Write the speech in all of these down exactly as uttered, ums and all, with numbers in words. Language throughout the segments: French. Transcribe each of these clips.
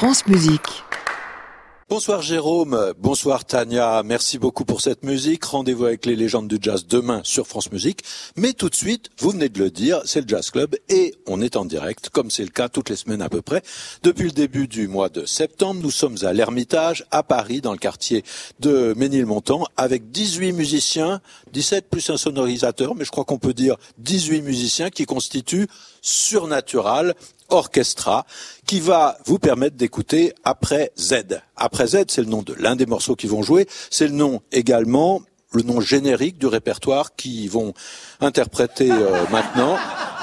France Musique. Bonsoir Jérôme, bonsoir Tania, merci beaucoup pour cette musique. Rendez-vous avec les légendes du jazz demain sur France Musique. Mais tout de suite, vous venez de le dire, c'est le Jazz Club et on est en direct, comme c'est le cas toutes les semaines à peu près. Depuis le début du mois de septembre, nous sommes à l'Ermitage, à Paris, dans le quartier de Ménilmontant, avec dix-huit musiciens, dix-sept plus un sonorisateur, mais je crois qu'on peut dire dix-huit musiciens qui constituent Surnatural Orchestra, qui va vous permettre d'écouter Après Z. Après Z, c'est le nom de l'un des morceaux qu'ils vont jouer, c'est le nom également, le nom générique du répertoire qu'ils vont interpréter euh, maintenant.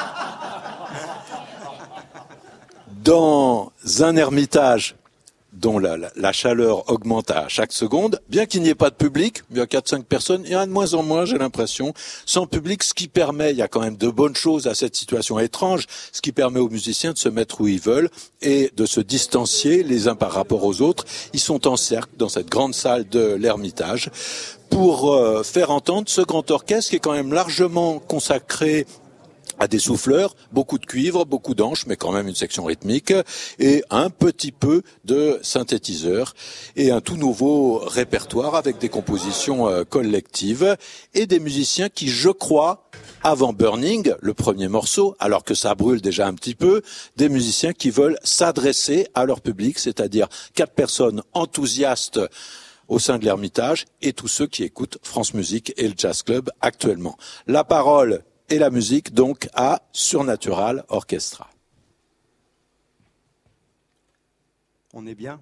Dans un ermitage dont la, la, la chaleur augmente à chaque seconde, bien qu'il n'y ait pas de public, il y a quatre cinq personnes, il y en a de moins en moins, j'ai l'impression, sans public, ce qui permet, il y a quand même de bonnes choses à cette situation étrange, ce qui permet aux musiciens de se mettre où ils veulent et de se distancier les uns par rapport aux autres. Ils sont en cercle dans cette grande salle de l'Ermitage pour euh, faire entendre ce grand orchestre qui est quand même largement consacré à des souffleurs, beaucoup de cuivre, beaucoup d'anches, mais quand même une section rythmique, et un petit peu de synthétiseurs, et un tout nouveau répertoire avec des compositions euh, collectives, et des musiciens qui, je crois, avant Burning, le premier morceau, alors que ça brûle déjà un petit peu, des musiciens qui veulent s'adresser à leur public, c'est-à-dire quatre personnes enthousiastes au sein de l'Ermitage, et tous ceux qui écoutent France Musique et le Jazz Club actuellement. La parole et la musique, donc, à Surnatural Orchestra. On est bien.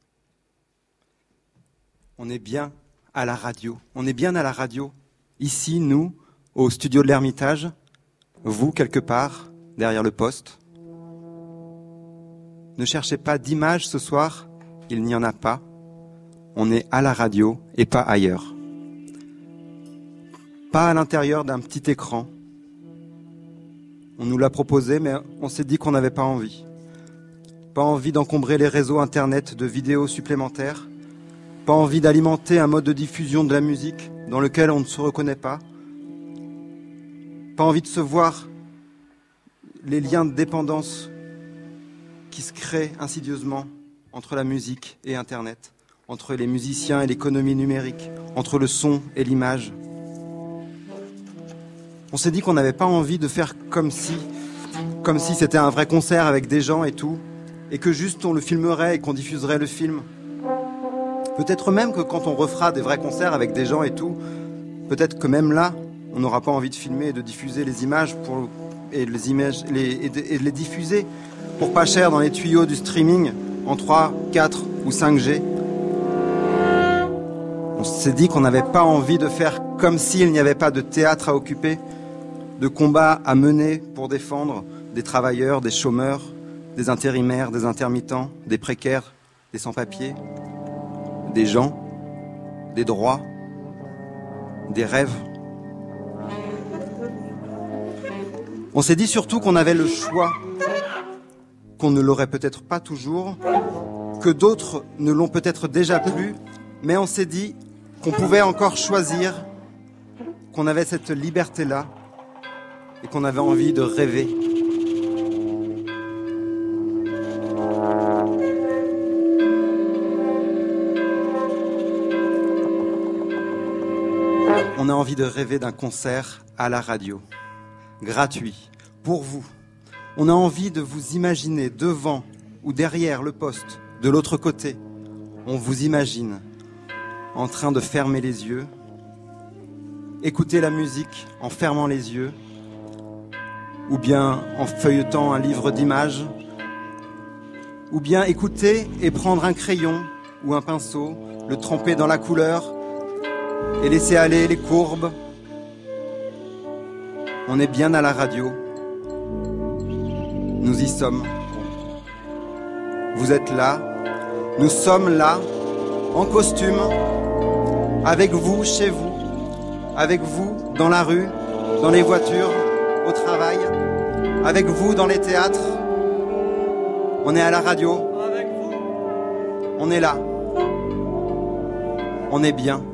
On est bien à la radio. On est bien à la radio. Ici, nous, au studio de l'Ermitage. Vous, quelque part, derrière le poste. Ne cherchez pas d'image ce soir. Il n'y en a pas. On est à la radio et pas ailleurs. Pas à l'intérieur d'un petit écran. On nous l'a proposé, mais on s'est dit qu'on n'avait pas envie. Pas envie d'encombrer les réseaux internet de vidéos supplémentaires. Pas envie d'alimenter un mode de diffusion de la musique dans lequel on ne se reconnaît pas. Pas envie de se voir les liens de dépendance qui se créent insidieusement entre la musique et Internet, entre les musiciens et l'économie numérique, entre le son et l'image. On s'est dit qu'on n'avait pas envie de faire comme si, comme si c'était un vrai concert avec des gens et tout, et que juste on le filmerait et qu'on diffuserait le film. Peut-être même que quand on refera des vrais concerts avec des gens et tout, peut-être que même là, on n'aura pas envie de filmer et de diffuser les images pour, et les images les, et, de, et de les diffuser pour pas cher dans les tuyaux du streaming en trois, quatre ou cinq G. On s'est dit qu'on n'avait pas envie de faire comme s'il n'y avait pas de théâtre à occuper, de combats à mener pour défendre des travailleurs, des chômeurs, des intérimaires, des intermittents, des précaires, des sans-papiers, des gens, des droits, des rêves. On s'est dit surtout qu'on avait le choix, qu'on ne l'aurait peut-être pas toujours, que d'autres ne l'ont peut-être déjà plus, mais on s'est dit qu'on pouvait encore choisir, qu'on avait cette liberté-là, et qu'on avait envie de rêver. On a envie de rêver d'un concert à la radio, gratuit, pour vous. On a envie de vous imaginer devant ou derrière le poste, de l'autre côté. On vous imagine en train de fermer les yeux, écouter la musique en fermant les yeux, ou bien en feuilletant un livre d'images, ou bien écouter et prendre un crayon ou un pinceau, le tremper dans la couleur et laisser aller les courbes. On est bien à la radio. Nous y sommes. Vous êtes là. Nous sommes là, en costume, avec vous, chez vous, avec vous, dans la rue, dans les voitures, au travail, avec vous dans les théâtres. On est à la radio. Avec vous. On est là. On est bien.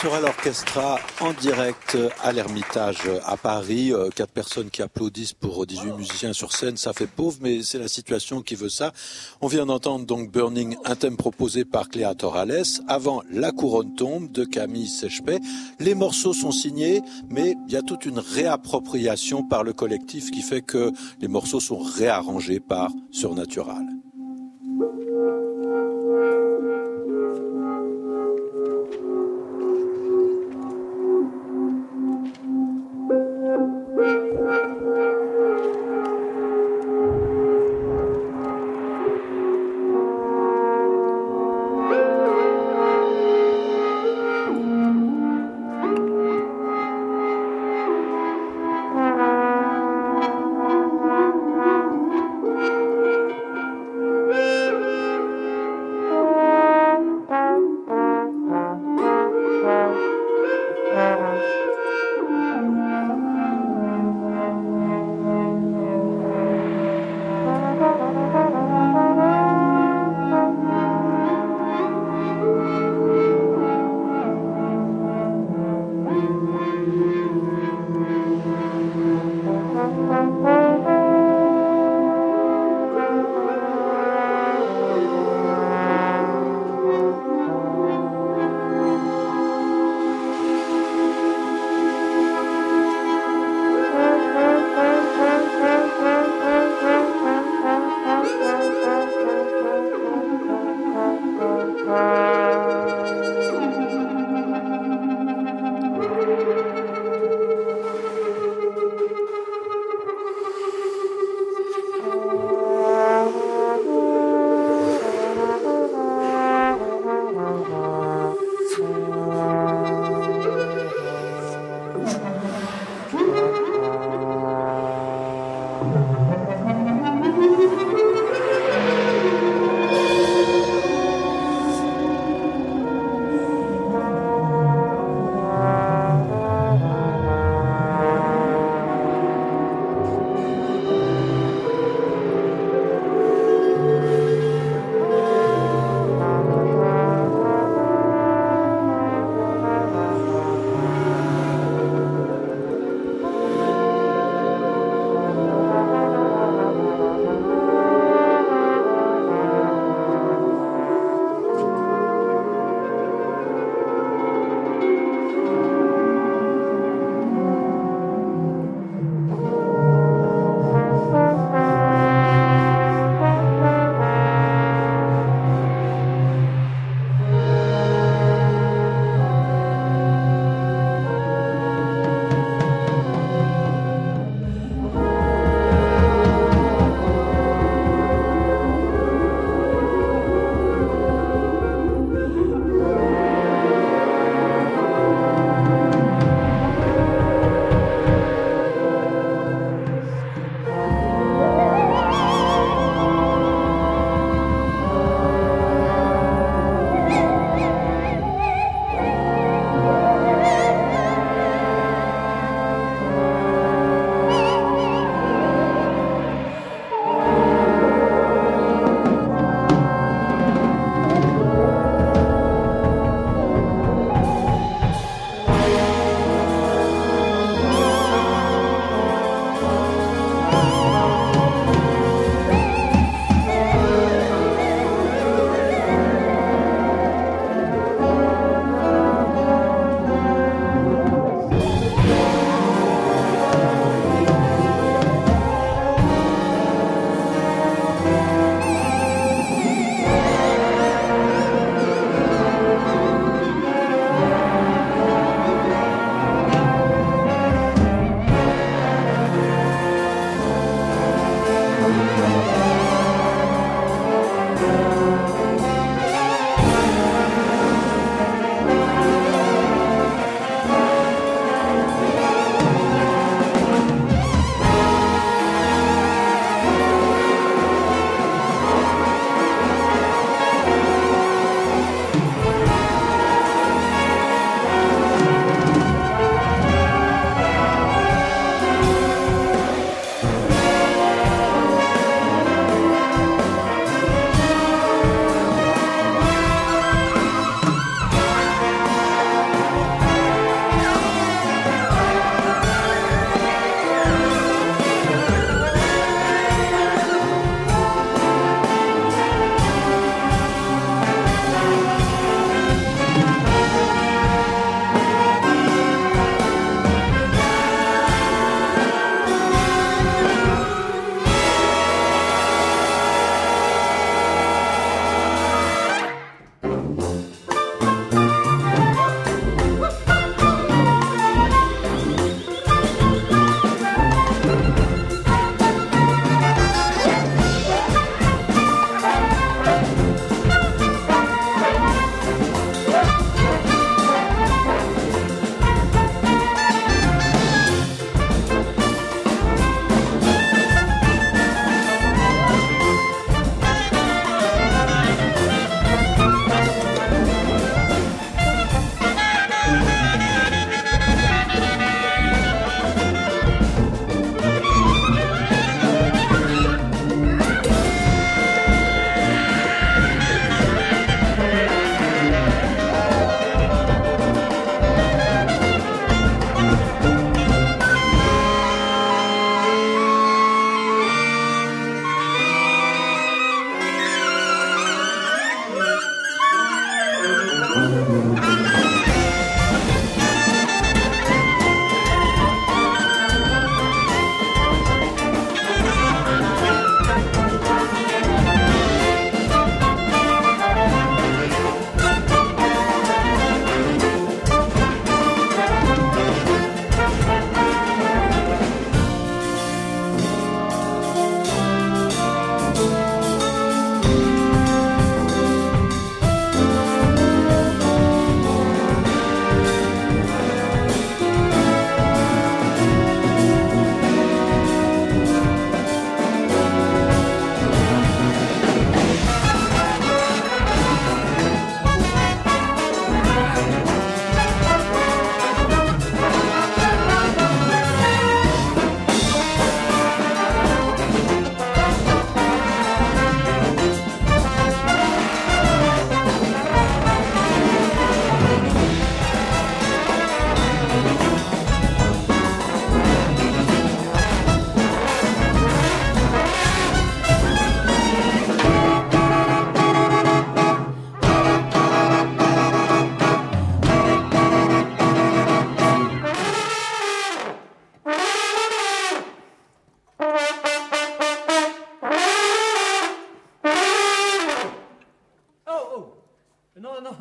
Natural Orchestra en direct à l'Ermitage à Paris. Quatre personnes qui applaudissent pour dix-huit musiciens sur scène, ça fait pauvre, mais c'est la situation qui veut ça. On vient d'entendre donc Burning, un thème proposé par Cléa Torales. Avant, La Couronne tombe de Camille Sechpet. Les morceaux sont signés, mais il y a toute une réappropriation par le collectif qui fait que les morceaux sont réarrangés par Surnatural.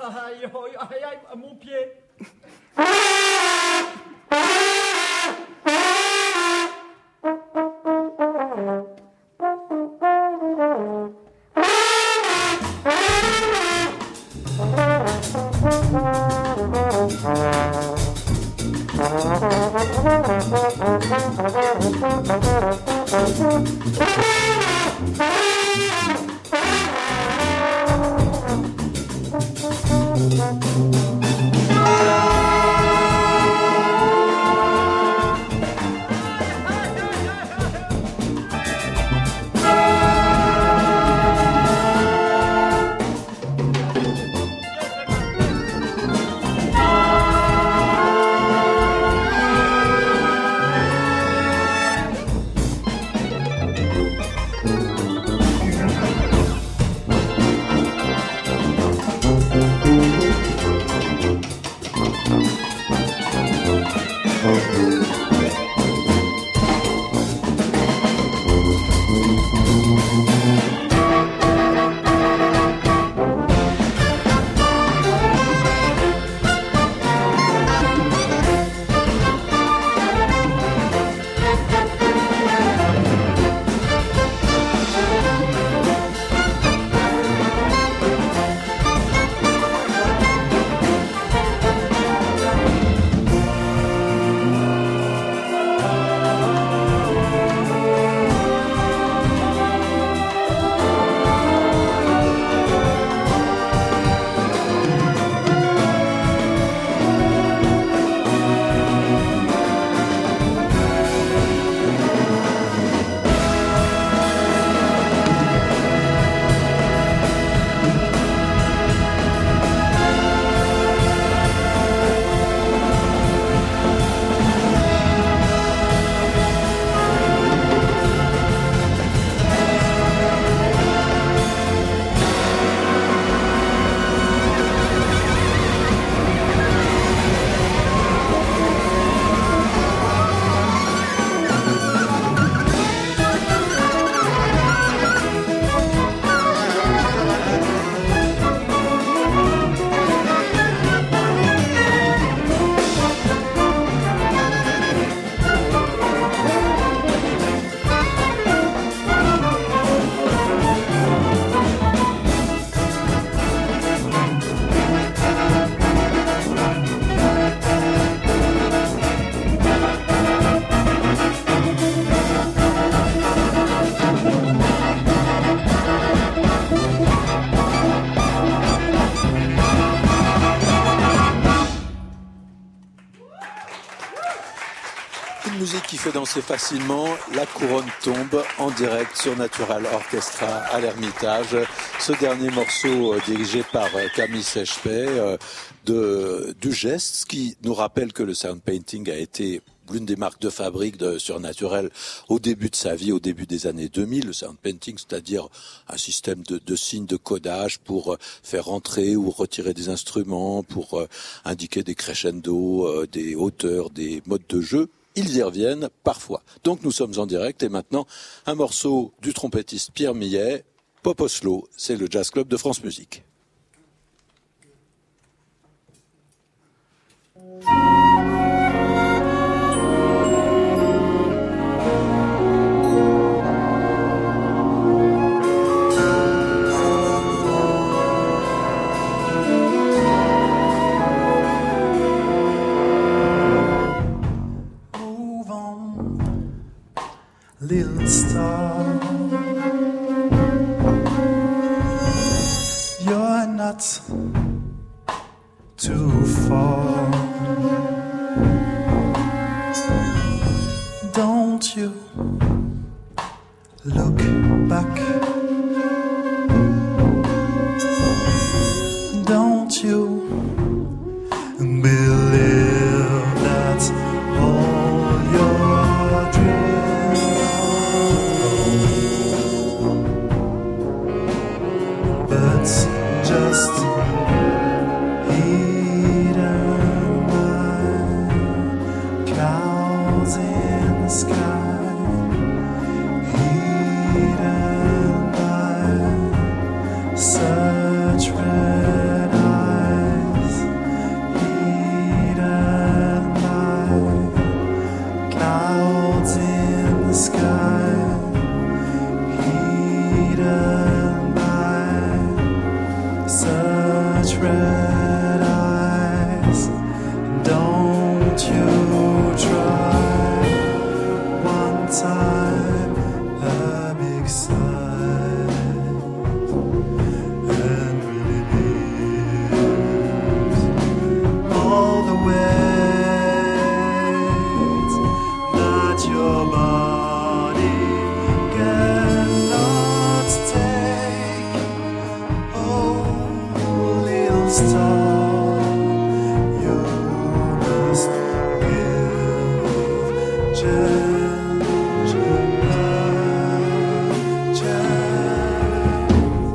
Aïe, aïe, aïe, aïe, à mon pied. Qui fait danser facilement, La couronne tombe en direct sur Natural Orchestra à l'Ermitage. Ce dernier morceau euh, dirigé par euh, Camille Sechepay euh, de du geste, qui nous rappelle que le sound painting a été l'une des marques de fabrique de Surnaturel au début de sa vie, au début des années deux mille. Le sound painting, c'est-à-dire un système de, de signes de codage pour euh, faire entrer ou retirer des instruments, pour euh, indiquer des crescendo, euh, des hauteurs, des modes de jeu. Ils y reviennent parfois. Donc nous sommes en direct et maintenant un morceau du trompettiste Pierre Millet, Pop Oslo, c'est le Jazz Club de France Musique. Little star, you're not too far. Don't you look back? Don't you believe that all your dreams? But just hidden by clouds in the sky, hidden by such red eyes. Clouds in the sky, hidden by such red eyes. Don't you try one time a big sigh and release all the weight that your body cannot take. Oh, little star, you must give change, love, change.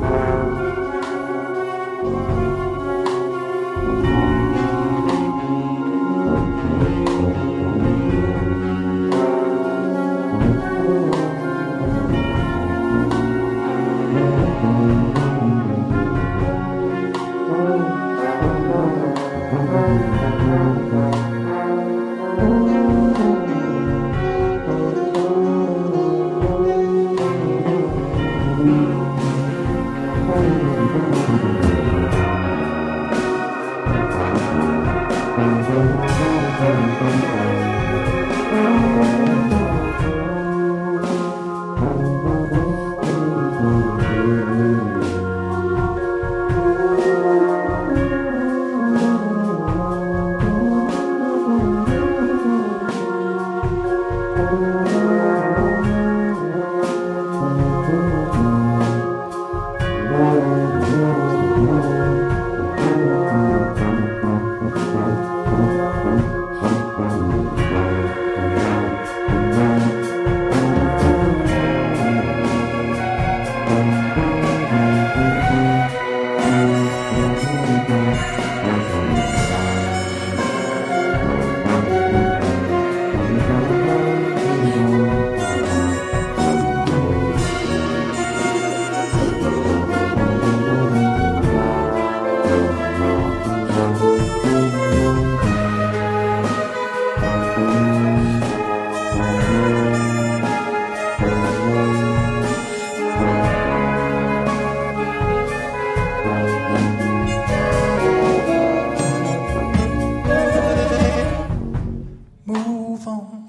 Move on,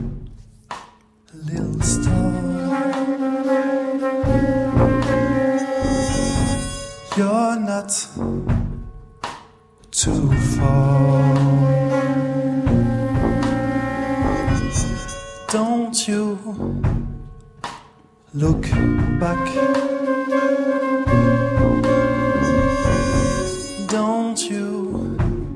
little star. You're not too far. Don't you look back. Don't you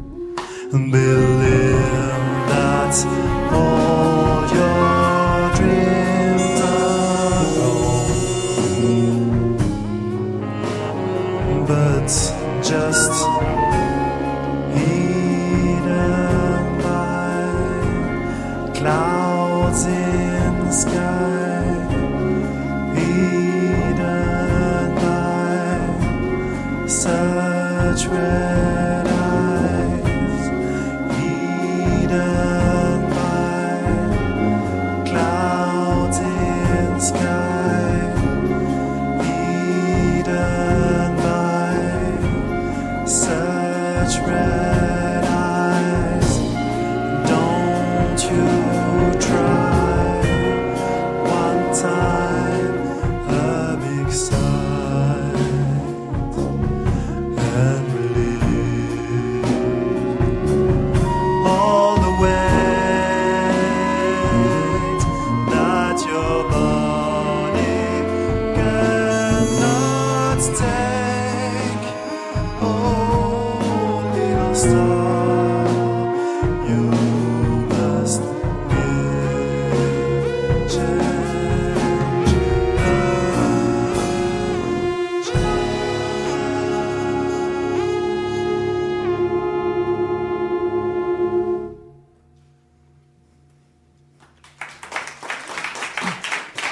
believe that all your dreams are wrong, but just hidden by clouds in the sky, hidden by such red eyes, hidden by clouds in the sky, hidden by such red eyes. Don't you try one time a big sight and release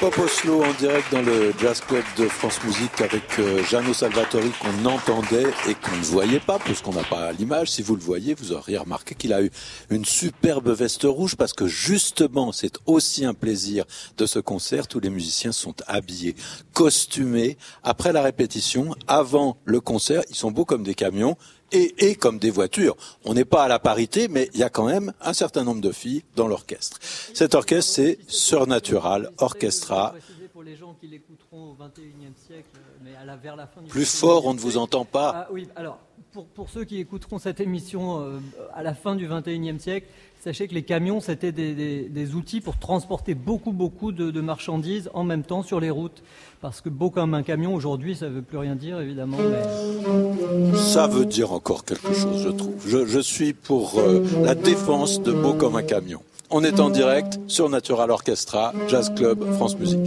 Pop Oslo en direct dans le Jazz Club de France Musique avec euh, Jeannot Salvatori qu'on entendait et qu'on ne voyait pas puisqu'on n'a pas l'image. Si vous le voyez, vous auriez remarqué qu'il a eu une superbe veste rouge parce que justement, c'est aussi un plaisir de ce concert. Tous les musiciens sont habillés, costumés. Après la répétition, avant le concert, ils sont beaux comme des camions. Et, et comme des voitures. On n'est pas à la parité, mais il y a quand même un certain nombre de filles dans l'orchestre. Cet orchestre, c'est Surnatural Orchestra. Pour les gens qui l'écouteront au vingt et unième siècle, mais à la, vers la fin du Plus fort, on ne vous entend pas. Ah, oui, alors, pour, pour ceux qui écouteront cette émission euh, à la fin du vingt et unième siècle, sachez que les camions, c'était des, des, des outils pour transporter beaucoup, beaucoup de, de marchandises en même temps sur les routes. Parce que beau comme un camion, aujourd'hui, ça ne veut plus rien dire, évidemment. Mais... Ça veut dire encore quelque chose, je trouve. Je, je suis pour euh, la défense de beau comme un camion. On est en direct sur Natural Orchestra, Jazz Club, France Musique.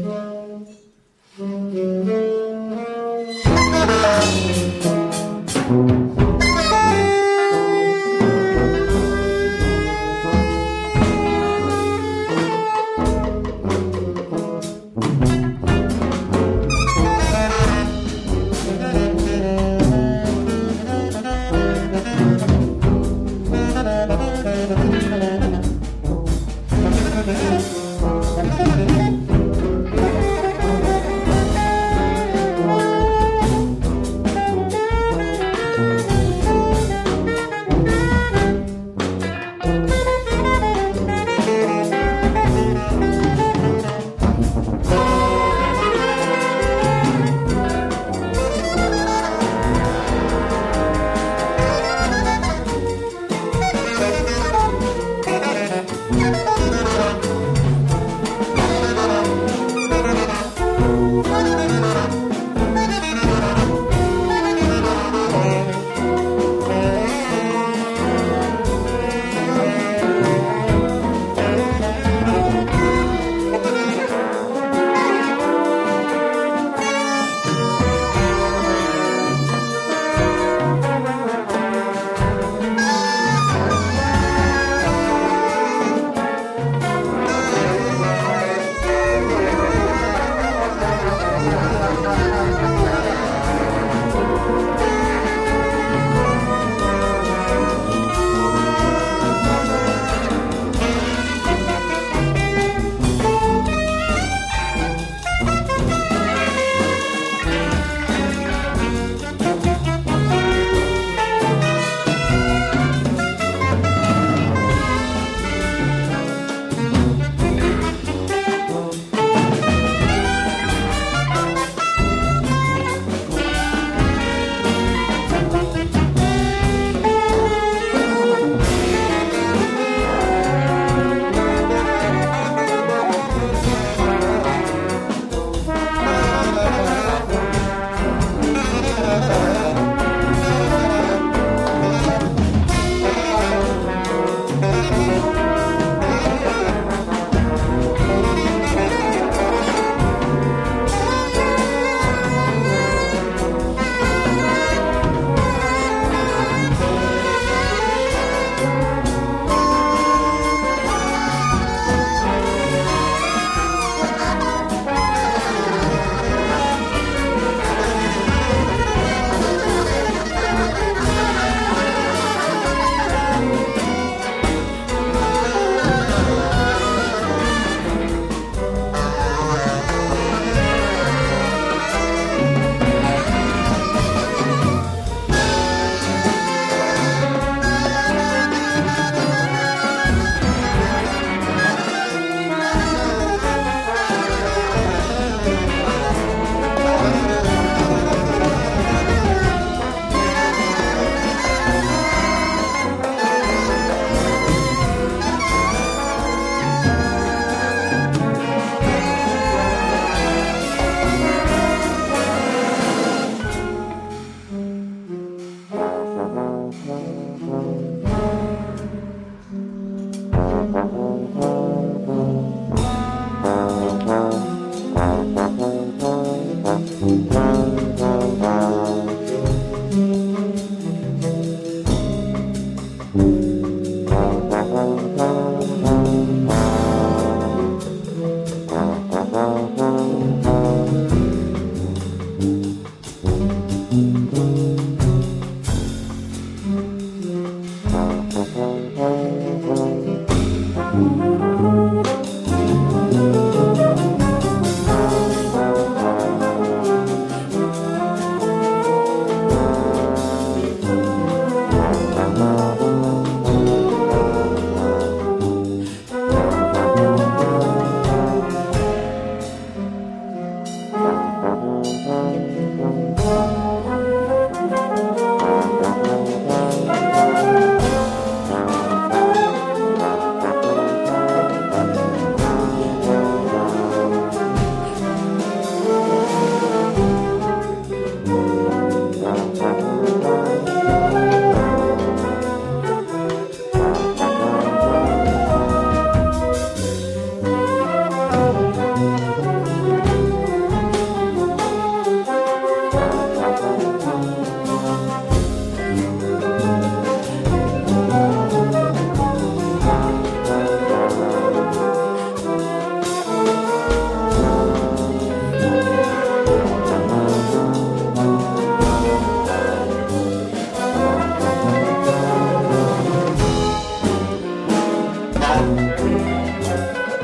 Thank you.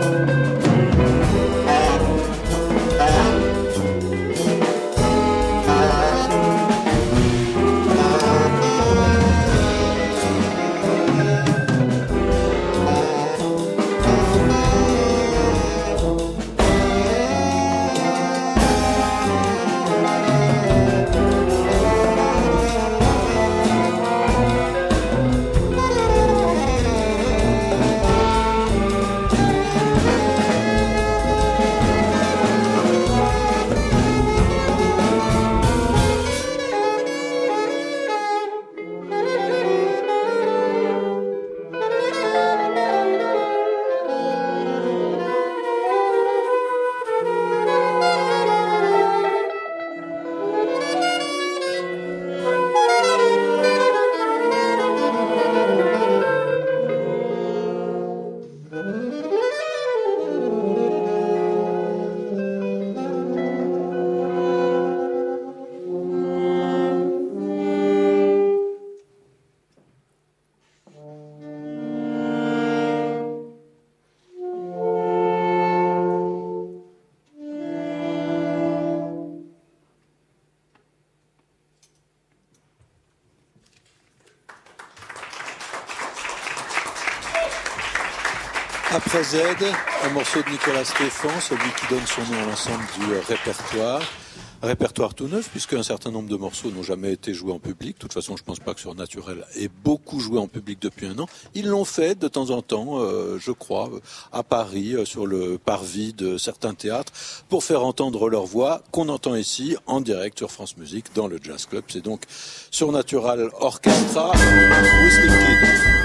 Après Z, un morceau de Nicolas Stéphan, celui qui donne son nom à l'ensemble du répertoire. Un répertoire tout neuf, puisque un certain nombre de morceaux n'ont jamais été joués en public. De toute façon, je ne pense pas que Surnaturel ait beaucoup joué en public depuis un an. Ils l'ont fait de temps en temps, euh, je crois, à Paris, euh, sur le parvis de certains théâtres, pour faire entendre leur voix, qu'on entend ici, en direct sur France Musique, dans le Jazz Club. C'est donc Surnaturel Orchestra, Whistling Kid.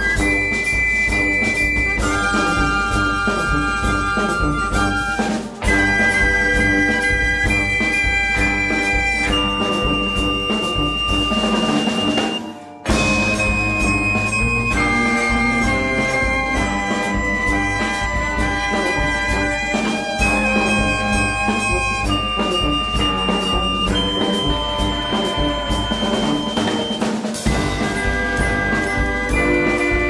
Thank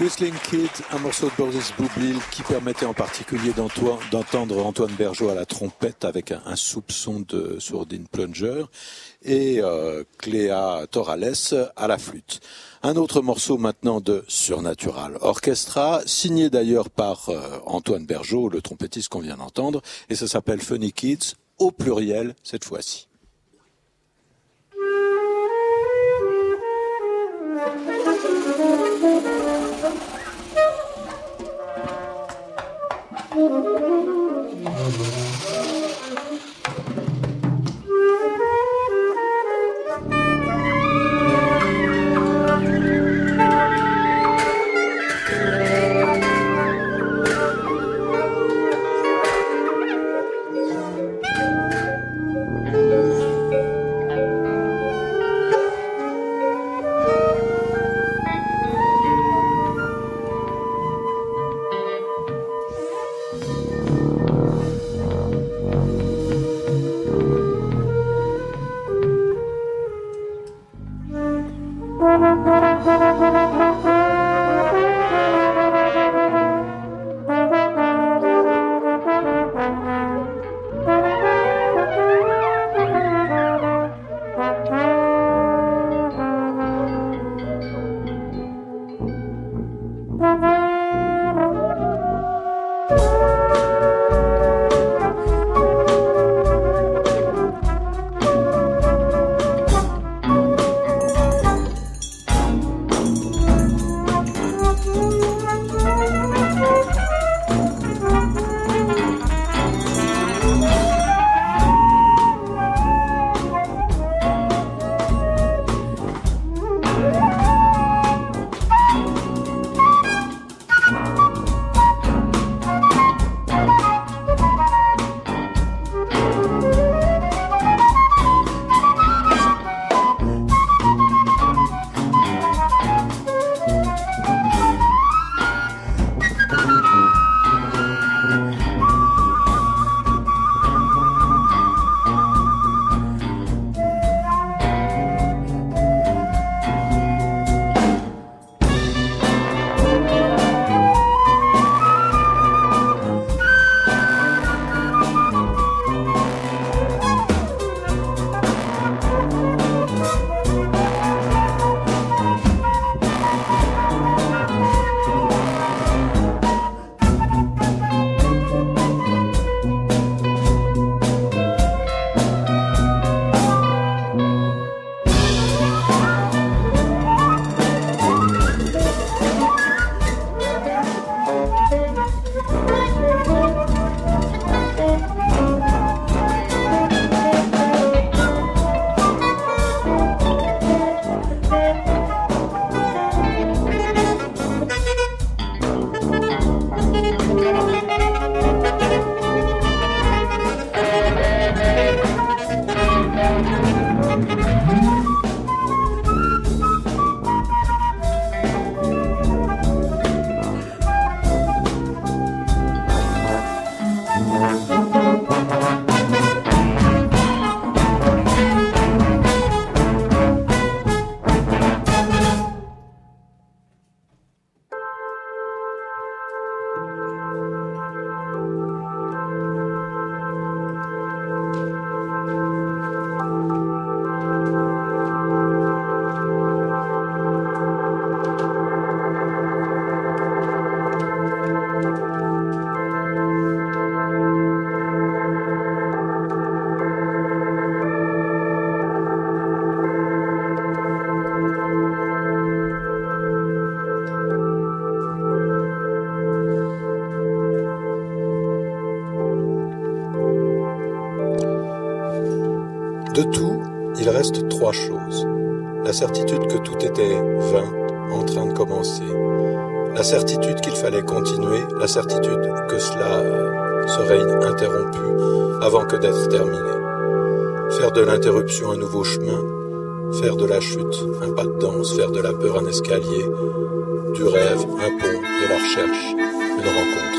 Whistling Kid, un morceau de Boris Boublil qui permettait en particulier d'entendre Antoine Bergeau à la trompette avec un, un soupçon de sourdine plunger et euh, Cléa Torales à la flûte. Un autre morceau maintenant de Surnatural Orchestra, signé d'ailleurs par euh, Antoine Bergeau, le trompettiste qu'on vient d'entendre, et ça s'appelle Funny Kids, au pluriel cette fois-ci. De tout, il reste trois choses. La certitude que tout était vain, en train de commencer. La certitude qu'il fallait continuer. La certitude que cela serait interrompu avant que d'être terminé. Faire de l'interruption un nouveau chemin. Faire de la chute un pas de danse. Faire de la peur un escalier. Du rêve un pont. De la recherche une rencontre.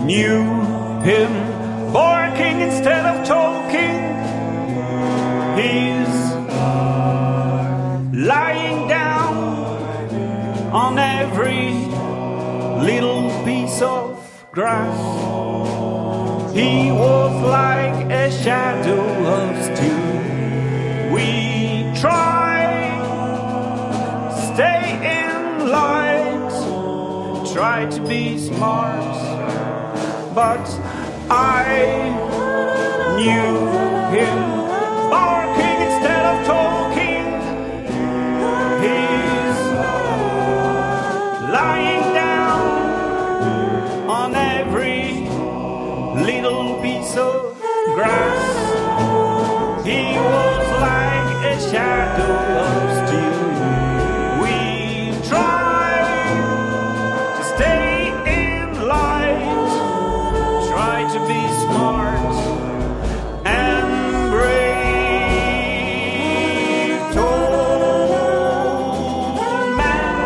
knew him barking instead of talking. He's lying down on every little piece of grass. He was like a shadow of steel. We try, stay in light, try to be smart, but I knew him barking instead of talking. He's lying down on every little piece of grass. He was like a shadow of steel. We try to stay in light, try to be smart and brave. Tall man,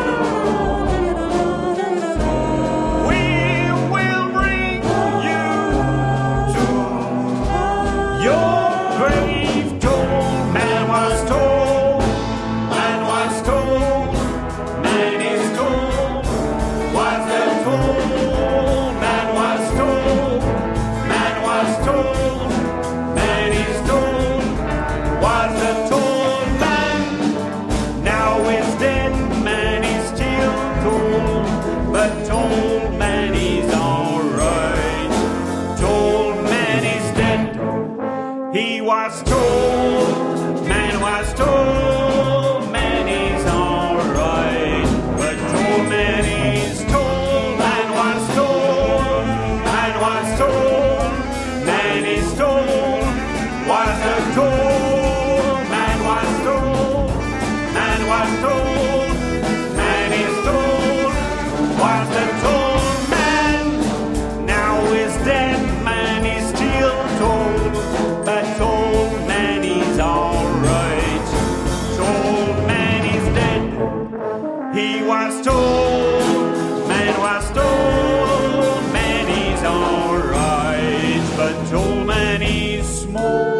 we will bring you to your grave. Tall man was tall, man was tall, man is tall, was the tall, man was tall, man was tall, man is tall, was the tall man. Now is dead, man is still tall, but tall man is alright. Tall man is dead. He was told, man was told, man is alright. But told man is told, man was told, man was told, man is told, was the told, man was told, man was told, man is told, was the told man. Now is dead, man is still told, but told man is alright. Told man is dead. He was told, man was told, man is alright, but told man is small,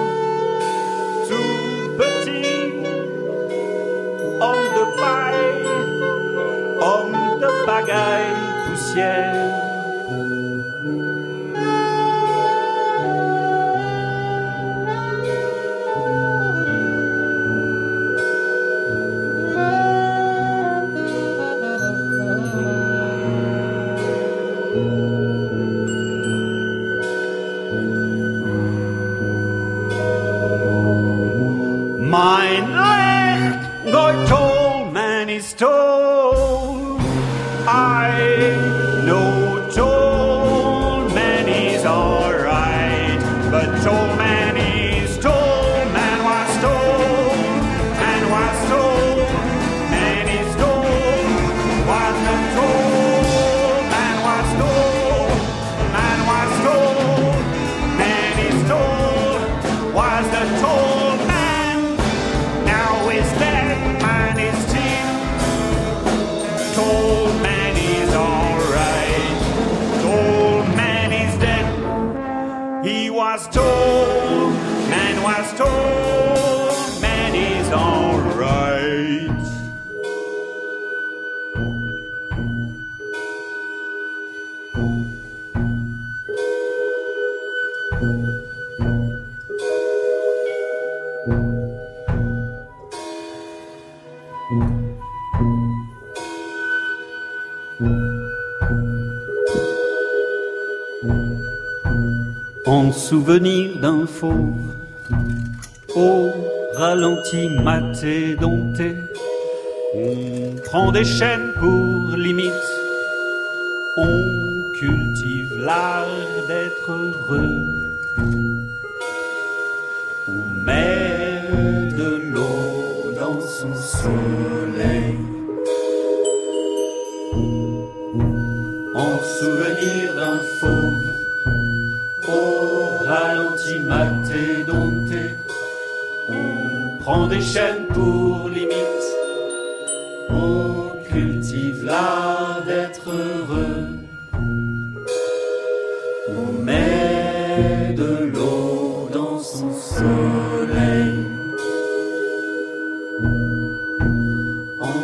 too petite on the paille, on the pagaille poussière. Mein Recht, God told man is told. I know told man is alright, but told man is told, man was told, man was told, man is told, was the told, man was told, man was told, man is told, was the told man. Now is dead, man is still told, man is alright. Told man is dead. He was told, man was told, man is alright. En souvenir d'un fauve, au ralenti maté dompté, on prend des chaînes pour limite, on cultive l'art d'être heureux, on met de l'eau dans son soleil. En souvenir d'un fauve, au ralenti maté dompté, on prend des chaînes pour limite, on cultive l'art d'être heureux,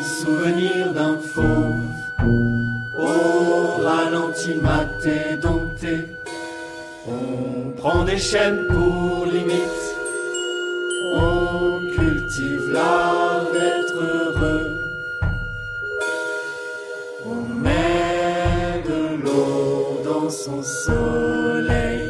souvenir d'un fauve, au ralenti maté dompté, on prend des chaînes pour limite, on cultive l'art d'être heureux, on met de l'eau dans son soleil,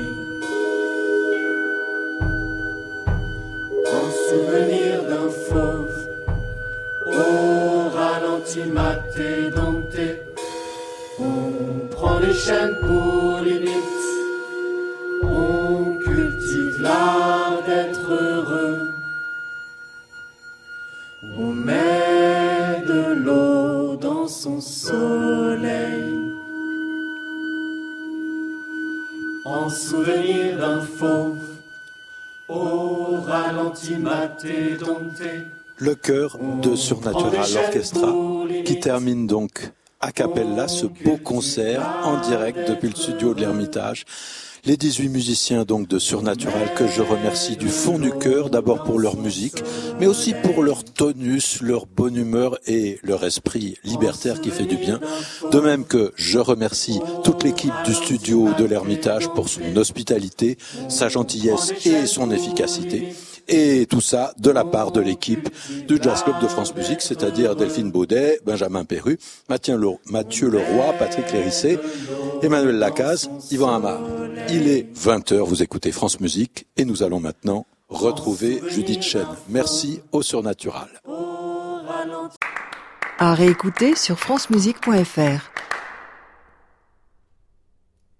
en souvenir d'un fauve, au ralenti maté dompté, on prend les chaînes pour limite, on cultive l'art d'être heureux, on met de l'eau dans son soleil, en souvenir d'un fauve, au ralenti maté dompté. Le chœur de Surnaturel Orchestra qui termine donc a cappella ce beau concert en direct depuis le studio de l'Ermitage. Les dix-huit musiciens donc de Surnaturel que je remercie du fond du cœur, d'abord pour leur musique, mais aussi pour leur tonus, leur bonne humeur et leur esprit libertaire qui fait du bien. De même que je remercie toute l'équipe du studio de l'Ermitage pour son hospitalité, sa gentillesse et son efficacité. Et tout ça de la part de l'équipe du Jazz Club de France Musique, c'est-à-dire Delphine Baudet, Benjamin Perru, Mathieu Leroy, Patrick Lérissé, Emmanuel Lacaze, Yvan Amar. Il est vingt heures, vous écoutez France Musique et nous allons maintenant retrouver Judith Chen. Merci au Surnaturel. À réécouter sur francemusique point f r.